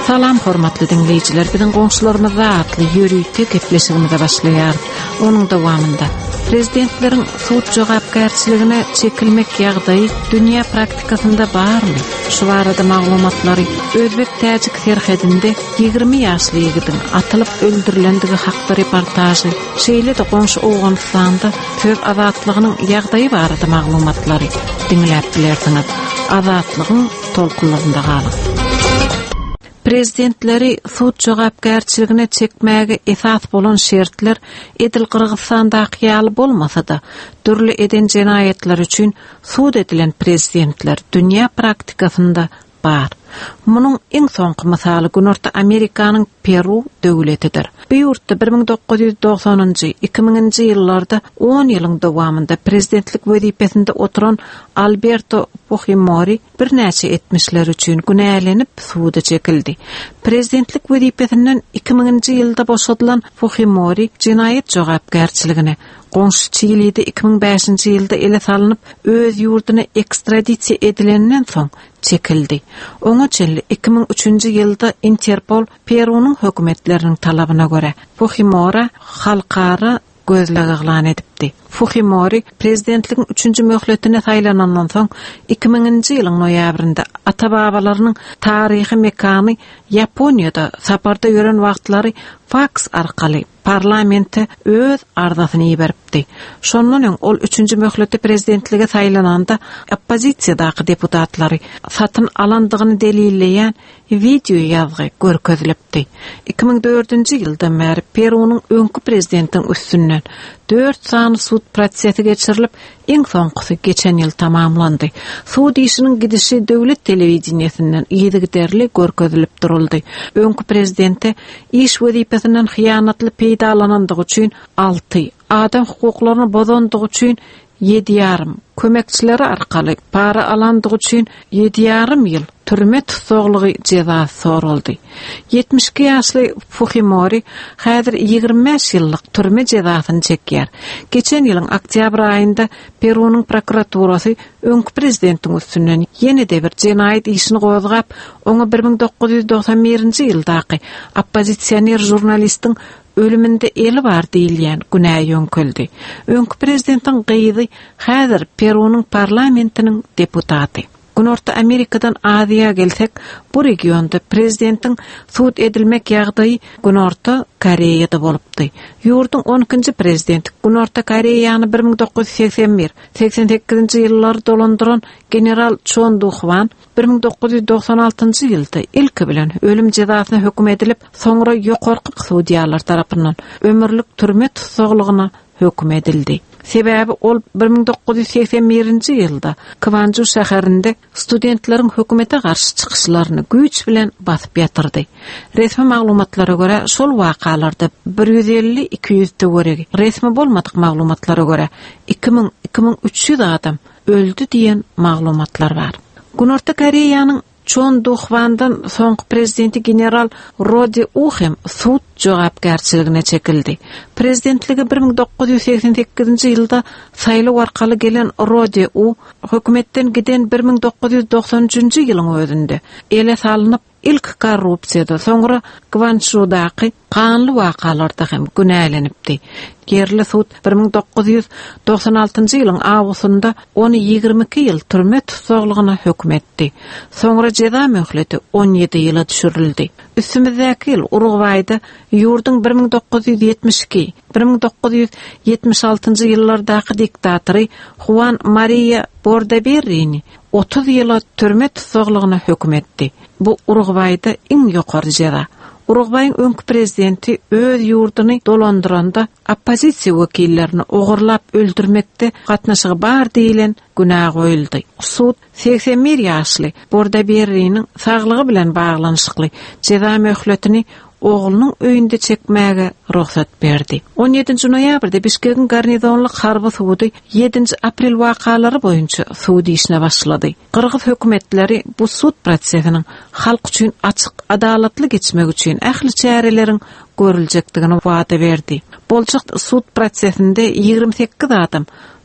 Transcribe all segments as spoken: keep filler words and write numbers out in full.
Salam hormatly dinleyiciler, bizim goňşularymyzda atly ýörüýte gepleşigimize başlaýar. Onuň dowamında prezidentlerin suud jogapkärçiligine çekilmek ýagdaýy dünýä praktikasynda barmy? Şu barada maglumatlary Özbek Täjik serhedinde ýygrimi ýaşly ýigidin atylyp öldürilendigi hakda reportajy, şeýle de goňşy Owganystanda söz azatlygynyň ýagdaýy barada maglumatlary dinläp bilersiňiz. Azatlygyň tolkunlarynda galyp. Prezidentleri suud jogapkärçiligine çekmäge esas bolan şertler edil Kırgızstanda ýaly bolmasa-da, türlü eden jenaýetler üçin suud edilen prezidentler dünýä praktikasynda bar. Munyň iň soňky misaly Günorta Amerikanyň Peru döwletidir. Bu ýurtda bir ming dokuz ýüz doksanynjy iki miňinji ýyllarda on ýylyň dowamında prezidentlik wezipesinde oturan Alberto Fujimori bir näçe etmişler üçin günälenip suuda çekildi. Prezidentlik wezipesinden iki miňinji ýylda boşadylan Fujimori jenaýet jogapkärçiligine goňşy Çilide iki miň beşinji ýylda ele salynyp öz ýurduna ekstradisiýa edilenden soň çekildi. Oňa çelli iki miň üçinji ýylda Interpol Perunyň hökümetleriniň talabyna görä Fujimori halkara gözle yglan edipdi. Fujimori prezidentligiň üçünji möhletine saýlanandan soň iki miňinji ýylyň noýabrynda ata-babalarynyň taryhy mekany Ýaponiýada saparda ýören wagtlary faks arkaly parlamente öz ardasyny beripdi. Şondan öň ol üçünji möhleti prezidentlige saýlananda oppozisiýadaky deputatlary satyn alandygyny delilleýän video ýazgy görkezlepdi. iki miň dördünji ýyldan bäri Perunyň öňkü prezidentiň üstünden dört sany suud prosesi geçirilip, iň soňkysy geçen ýyl tamamlandy. Suud işiniň gidişi döwlet telewizionyasyndan ýygyderli görkezilip duruldy. Öňkü prezidente iş wezipesinden hyýanatly peýdalanandygy üçin alty, adam hukuklaryny bozandygy üçin yedi ýarym, kömekçileri arkaly para alandygy üçin yedi ýarym ýyl türme tutsaklygy jezasy soruldy. yetmiş iki ýaşly Fujimori häzir ýygrimi beş ýyllyk türme jezasyny çekýär. Geçen ýylyň oktyabr aýynda Perunyň prokuraturasy öňkü prezidentiň üstünden ýene-de bir jenaýet işini gozgap, oňa bir miň dokuz ýüz doksan birinji ýyldaky oppozisioner jurnalistiň ölümünde eli var diýilýän günäýe ýönköldi. Öňkü prezidentiň gyýdy häzir Perunyň parlamentiniň deputaty. Günorta Amerikadan Aziýa gelsek, bu regionda prezidentiň suud edilmek ýagdaýy Günorta Koreýada bolupdy. Ýurdun on ikinji prezidenti Günorta Koreýany bir miň dokuz ýüz seksen bir seksen sekizinji ýyllary dolandyran general Chon Du-hwan bir miň dokuz ýüz doksan altynjy ýylda ilki bilen ölüm jezasyna hökm edilip, soňra ýokarky suudiýalar tarapyndan ömürlük türme tutsaklygyna hökm edildi. Sebäbi ol bir miň dokuz ýüz seksen birinji ýylda Kwanju şäherinde studentleriň hökümete garşy çykyşlaryny güýç bilen basyp ýatyrdy. Resmi maglumatlara görä şol wakalarda bir ýüz elli iki ýüz töweregi, resmi bolmadyk maglumatlara görä iki miň iki miň üç ýüz adam öldü diýen maglumatlar bar. Günorta Koreýanyň Chon Du-hwandan soňky prezidenti general Rodi Uhem suud jogapkärçiligine çekildi. Prezidentligi bir miň dokuz ýüz seksen sekizinji ýylda saýlaw arkaly gelen Rodi U hökümetden giden bir miň dokuz ýüz doksan üçinji ýylyň özünde ele salynyp ilk korrupsiýada, soňra Kwanjudaky kanly wakalarda hem günälenipdi. Yerli suud bir miň dokuz ýüz doksan altynjy ýylyň awgustynda ony ýygrimi iki ýyl türme tutsaklygyna hökm etdi. Soňra jeza möhleti on ýedi ýyla düşürildi. Üstümizdäki ýyl Uruguayda ýurdun bir miň dokuz ýüz ýetmiş iki bir miň dokuz ýüz ýetmiş altynjy ýyllardaky diktatory Juan Maria Bordaberryni otuz ýyla türme tutsaklygyna hökm etdi. Bu Uruguayda iň ýokary jeza. Uruguay'ın öňkü prezidenti öz ýurduny dolandyranda oppozisiýa wekillerini ogurlap öldürmekde gatnaşygy bar diýilen günah goýuldy. Suud seksen bir ýaşly Bordaberryniň saglygy bilen baglanyşykly jeza möhletini oğlunun öýünde çekmäge ruhsat berdi. on ýedinji noýabrda Bişkekiň garnizonlyk harby suudy ýedinji aprel wakalary boýunça suud işine başlady. Kırgız hökümetleri bu suud prosesiniň halk üçin açyk, adalatly geçmek üçin ähli çäreleriň görüljekdigini wada berdi. Boljak suud prosesinde ýygrimi sekiz adam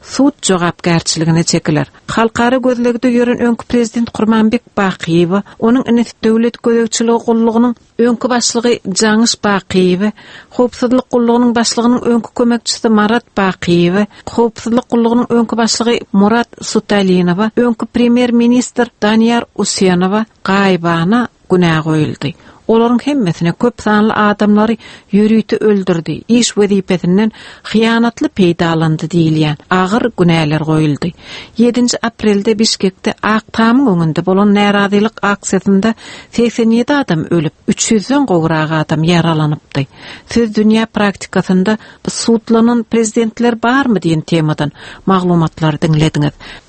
sud jogapkärçiligine çekiler. Halkara gözlegde görün öňkü prezident Gurmanbek Bakiýew, onuň inisi döwlet gözegçiligi gullugynyň öňkü başlygy Jaňyş Bakiýew, howpsuzlyk gullugynyň başlygynyň öňkü kömekçisi Marat Bakiýew, howpsuzlyk gullugynyň öňkü başlygy Murat Sutalinow, öňkü premier minister Danyar Usenow gaýbana günah goýuldy. Olaryň hemmesine köp sanly adamlary ýürüýti öldürdi. İş wezipetinden hyýanatly peýdalandy diýilýän agyr günäler goýuldy. yedinji aprelde Bişkekde Aktamyň öňünde bolan närazylyk aksiýasynda seksen ýedi adam ölüp, üç yüzden gowrak adam ýaralanypdy. Söz dünýä praktikasynda sudlanan prezidentler barmy diýen temadan maglumatlar diňlediňiz.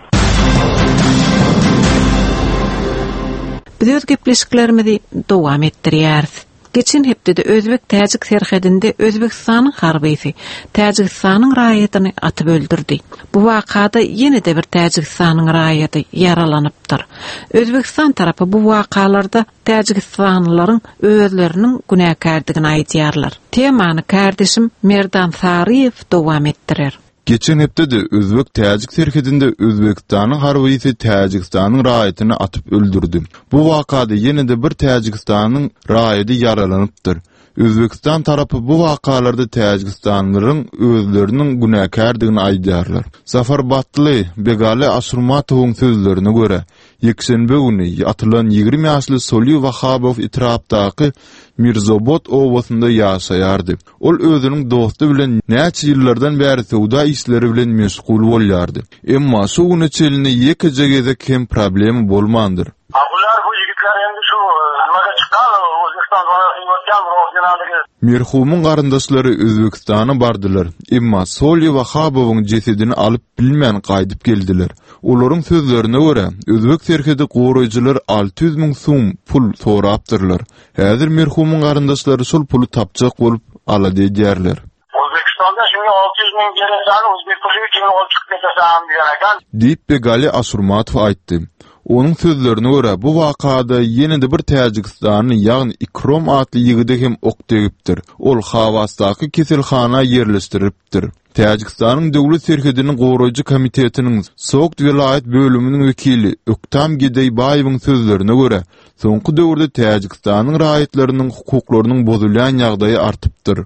Biz öz gepleşiklerimizi dowam etdirýäris. Geçen hepde Özbek Täjik serhedinde Özbekistanyň harbiýsy Täjikistanyň raýatyny atyp öldürdi. Bu wakada ýene-de bir Täjikistanyň raýaty yaralanypdyr. Özbekistan tarapy bu wakalarda Täjikistanylaryň özleriniň günäkärdigini aýdýarlar. Temany kardeşim Merdan Sariýew dowam etdirer. Geçen hepde Özbek Täjik serhedinde Özbekistanyň harbiýsy Täjikistanyň raýatyny atyp öldürdi. Bu wakada ýene-de bir Täjikistanyň raýaty yaralanypdyr. Özbekistan tarapy bu wakalarda Täjikistanlylaryň özleriniň günäkärdigini aýdýarlar. Zafar Batly, Begale Asurmatowyň sözlerine göre, Ýekşenbe güni atylan ýigirme ýaşly Soliýew Wahabow Itrapdaky Mirzobod owasynda ýaşaýardy. Ol özüniň dostu bilen näçe ýyllardan bäri sowda işleri bilen meşgul bolýardy. Emma şu güne çelini ýekje gezek hem problemi bolmandyr. Bular bu ýigitler endi şu nimaga çykdan, Özbekistan ýetgan rohjanaligi. Merhumyň garyndaşlary Özbekistana bardylar. Emma Soliýew Wahabowyň jesedini alyp bilmän gaýdyp geldiler. Olaryň sözlerine göre Özbek serhedi goraýjylar alty yüz miň soň pul sorapdyrlar. Häzir merhumyň garyndaşlary şol puly tapjak bolup alady diýerler. Özbekistanda şimdi altı yüz bin gereken Özbek pulu kimi ol çıkıp geçesem diýerken. Diýip Begale Asurmatow aýtdy. Onun sözlerine göre bu wakada ýene-de bir Täjikistanyň ýagny Ikrom atly ýigide hem ok degipdir. Ol Hawasdaky keselhana ýerleşdiripdir. Täjikistanyň döwlet serhediniň goraýjy komitetiniň Soğuk vilayet bölüminiň wekili Öktam Gedeybaýewiň sözlerine göre, soňky döwürde Täjikistanyň raýatlarynyň hukuklarynyň bozulýan ýagdaýy artypdyr.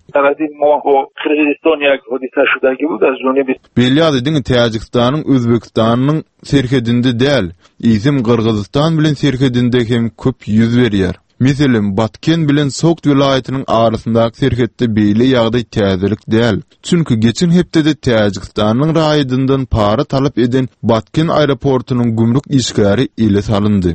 Belli adedin Täjikistanyň Özbekistanyň serhedinde däl, izim Kırgızistan bilen serhedinde hem köp ýüz berýär. Meselem Batken bilen Soğuk vilayatynyň arasyndaky serhetde beýle ýagdaý täzelik däl. Çünki geçen hepde Täjikistanyň raýatyndan para talap eden Batken aeroportunyň gümrük işgäri ile salyndy.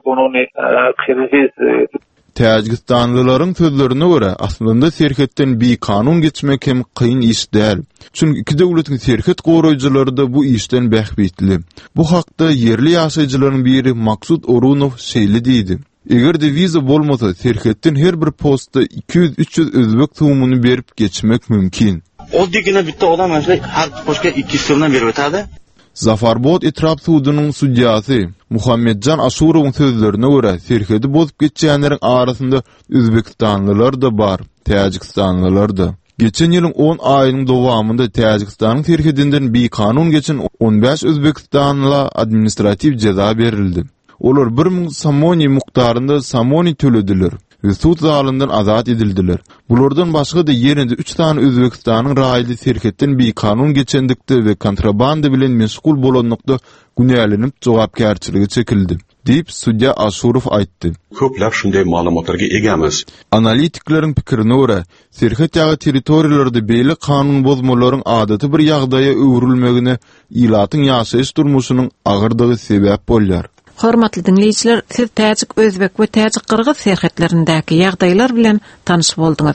Täjikistanlylaryň sözlerine göre aslında serhetden bir kanun geçmek hem kıyın iş däl. Çünki iki döwletiň serhet goraýjylary da bu işden bähbitli. Bu hakda yerli ýaşaýjylaryň biri Maksud Orunow şeýle diýdi. Eger de viza bolmasa serhetden her bir postda iki yüz üç yüz özbek tuğumunu berip geçmek mümkin. O degine bitti adam mesela her poşka iki yüz so'mdan berip ötadi. Zafarbod Itrap sudynyň sudýasy Muhammedjan Aşurowyň sözlerine göre serhedi bozup geçýänleriň arasynda Özbekistanlylar da bar, Täjikstanlylar da. Geçen ýylyň on aýynyň dowamında Täjikistanyň serhedinden bir kanun geçen on beş Özbekistanlylara administrativ ceza berildi. Olar bir miň samoni mukdarynda samoni tölediler we sud zalyndan azat edildiler. Bulardan başga da ýerinde üç tane Özbekistanyň raýly serhetden bir kanun geçendikde we kontrabanda bilen meşgul bolanlykda günälenip jogapkärçiligi çekildi, diýip sudya Aşurow aýtdy. Köplap şunday maglumatlarga ega emas. Analitiklerin pikirine göre, serhet ýagy territoriýalerde beýle kanun bozmalaryň adaty bir ýagdaýa öwrülmegine ilatyň ýaşaýyş durmuşynyň agyrdygy sebäp bolýar. Hormatly dinleýijiler, siz Täjik, Özbek we Täjik Kyrgyz serhetlerindäki ýagdaýlar bilen tanyş bolduňyz.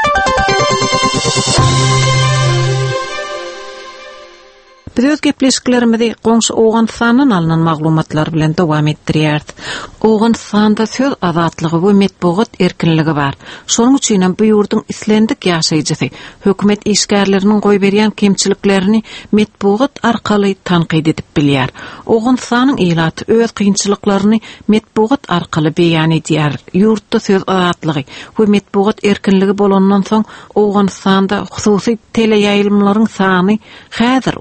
Biz öz gepleşiklerimizi goňşy Owganystanyň alynan maglumatlar bilen dowam etdirýäris. Owganystanda söz azatlygy we medeniýet erkinligi bar. Şonuň üçin bu ýurduň islendik ýaşaýjysy hökümet işgärleriniň goý berýän kemçiliklerini medeniýet arkaly tanqid edip bilýär. Owganystanyň ilaty öz kynçylyklaryny medeniýet arkaly beýan edýär. Ýurtda söz azatlygy we medeniýet erkinligi bolandan soň Owganystanda hususy teleýaýlymlaryň sany häzir otuz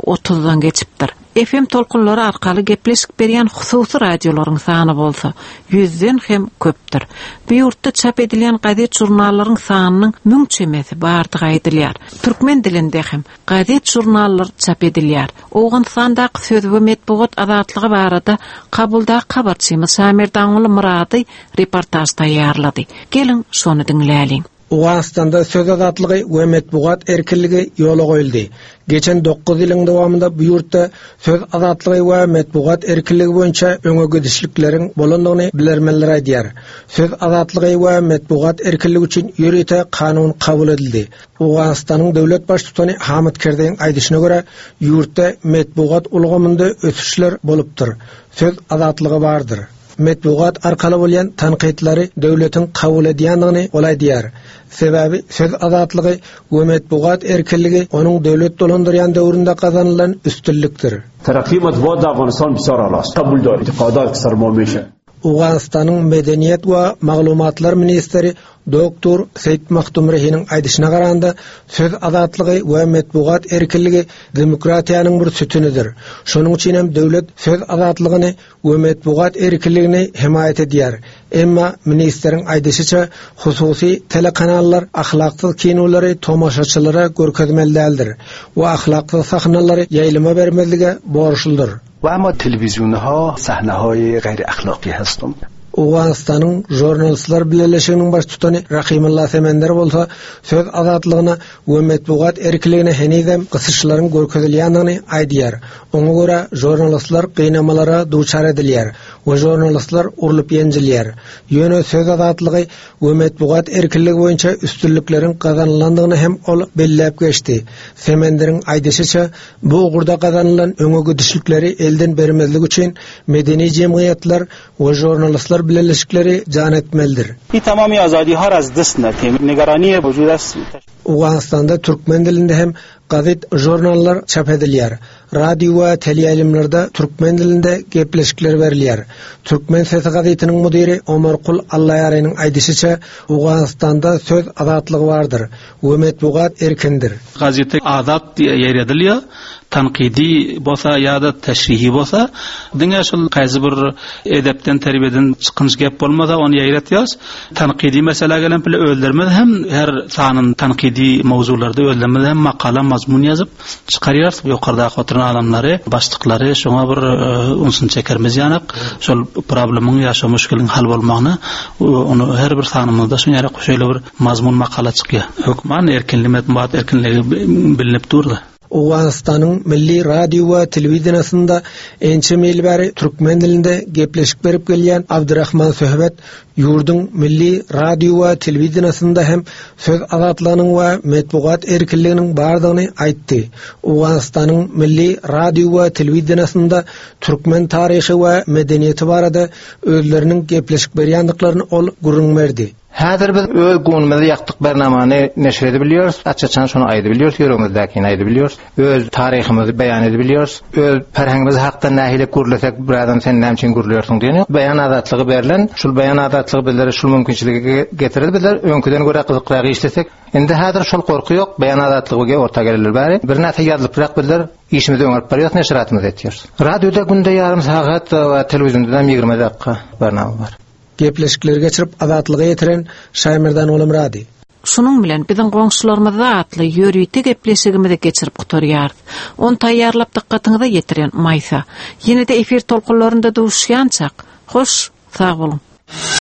gözden geçipdir. F M tolkunları arkaly gepleşik berýän hususy radiolaryň sany bolsa, yüzden hem köpdir. Bu ýurtda çap edilen gadet jurnallaryň sanynyň müňçemesi bardygy aýdylýar. Türkmen dilinde hem gadet jurnallar çap edilýär. Owgunstandaky söz we medeniýet azatlygy barada kabulda habarçymyz Samir Daňuly Murady reportaj taýýarlady. Gelin şonu dinläýin. Owgunstanda söz azatlygy we medeniýet erkinligi ýola goýuldy. Geçen dokuz ýylyň dowamında bu ýurtda söz azatlygy we medeniýet erkinligi boýunça öňe gidişlikleriň bolandygyny bilermenler aýdýar. Söz azatlygy we medeniýet erkinligi üçin ýürete kanun kabul edildi. Owgunstanyň döwlet başçysy Hamid Kerdeň aýdyşyna görä, ýurtda medeniýet ulgamynda ösüşler bolupdyr. Söz azatlygy bardyr. Medeniýet arkaly bolýan tanqidlary döwletiň kabul edýändigini olay diýär. Sebebi söz azatlygy we medeniýet erkinligi onuň döwlet dolandyrýan döwründe kazanılan üstünlükdir. Taraqqiy matbuat Afganistan bisar alas kabul dor itiqadat kisar momeşe. Owgunstanyň medeniyet we maglumatlar ministri Doktor Seyit Maktum Rehi'nin aýdyşyna garanda söz azatlygy we medeniýet erkinligi demokratiýanyň bir sütünüdir. Şonuň üçin hem döwlet söz azatlygyny we medeniýet erkinligini himayet edýär. Emma ministriň aýdyşyça hususy telekanallar ahlaksyz kinolary tomaşaçylara görkezmeli däldir we ahlaksyz sahnalary ýaýlama bermezlige borçludur. و اما تلویزیون ها صحنه های غیر اخلاقی هستند. Owgunstanyň jurnalistler birleşiginiň baş tutany Rahimullah Semender bolsa söz azatlygyna we medeniýet erkinligine henizem gysyşlaryň görkezilýändigini aýdýar. Oňa görä jurnalistler gynamalara duçar edilýär we jurnalistler urulyp ýenjilýär. Ýöne söz azatlygy we medeniýet erkinligi boýunça üstünlikleriň kazanılandygyny hem ol belläp geçdi. Semenderiň aýdyşyça bu ugurda kazanılan öňe gidişlikleri elden bermezlik üçin medeni jemgyýetler we jurnalistler birleşikleri can etmelidir. این تمامی آزادی ها را از دست ندیم. نگرانی وجود است. Owgunstanda türkmen dilinde hem gazet, jurnallar çap edilýär. Radio we teleýaýlymlarda türkmen dilinde gepleşikler berilýär. Türkmen sesi gazetiniň mudiri Omarkul Allaýarynyň aýdyşyça Owgunstanda söz azatlygy bardyr we medeniýet erkindir. Gazete azat ýeredilýär. Tanqidi bolsa ýa-da teşrihi bolsa, diňe şol gaýzy bir edepden terbiyeden çykynç gep bolmasa onu ýaýratýas. Tanqidi mesele gelen bile öldürmez hem her sanyň tanqidi mawzularda öldürmez hem makala mazmun ýazyp çykarýar. Ýokarda oturan adamlary, başlyklary şoňa bir unsun çekermez ýanyk. Şol problemiň ýa-şo müşkilin hal bolmagyny onu her bir sanymyzda şoňa goşaýly bir mazmun makala çykýar. Hökman erkinlik medeniýet erkinligi bilinip durdy. Owgunstanyň milli radio we telewizionyasynda ençe mil bäri türkmen dilinde gepleşik berip gelýän Abdurrahman Söhbet ýurduň milli radio we telewizionyasynda hem söz azatlygynyň we medeniýet erkinliginiň bardygyny aýtdy. Owgunstanyň milli radio we telewizionyasynda türkmen taryhy we medeniýeti barada özleriniň gepleşik berýändiklaryny ol gurrun berdi. Häzir biz öz gonumyzy ýaktyk bernamany neşr edip bilýäris, açyçan şonu aýdyp bilýäris, ýörüňizdäkini aýdyp bilýäris, öz taryhymyzy beýan edip bilýäris, öz perhengimiz hakda nähile gurulsak bir adam sen näme üçin gurulýarsyň diýeni beýan azatlygy berilen, şol beýan azatlygy bizlere şol mümkinçiligi getirir, bizler öňküden görä gyzykrak işlesek, endi häzir şol gorky ýok, beýan azatlygyga orta gelir bäri. Bir näse ýazylyprak bizler işimizi öňürip barýar, neşratymyzy etýäris. Radioda günde ýarym sagat we telewizionyda ýigirme dakika bernama bar. Gepleşikleri geçirip azatlygy ýetiren Şaýmyrdan Olam Radi. Şunun bilen biziň goňşularymyz atly ýörüýti gepleşigimizi geçirip gutarýar. On taýýarlap dikkatyňyza ýetiren Maýsa. Ýene-de efir tolkunlarynda duşýançak. Hoş, sag bolun.